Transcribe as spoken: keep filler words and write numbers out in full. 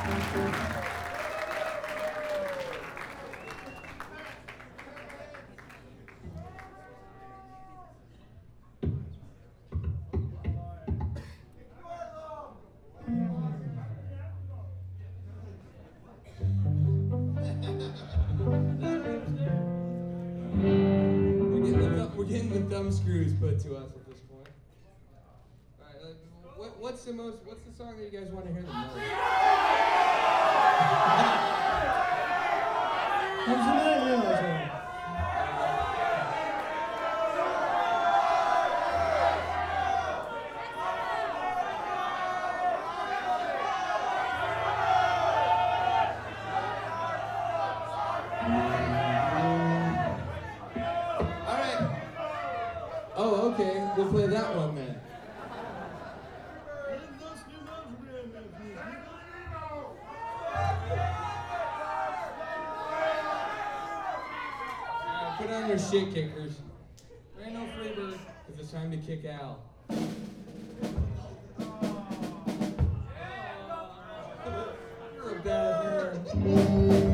We're getting the thumb screws put to us at this point. All right, like, what, what's the most? What's the song that you guys want to hear the most? What's the matter? Oh, okay. We'll play that one then. Right, put on your shit kickers. There ain't no Freebird, because it's time to kick Al. You're a bad man.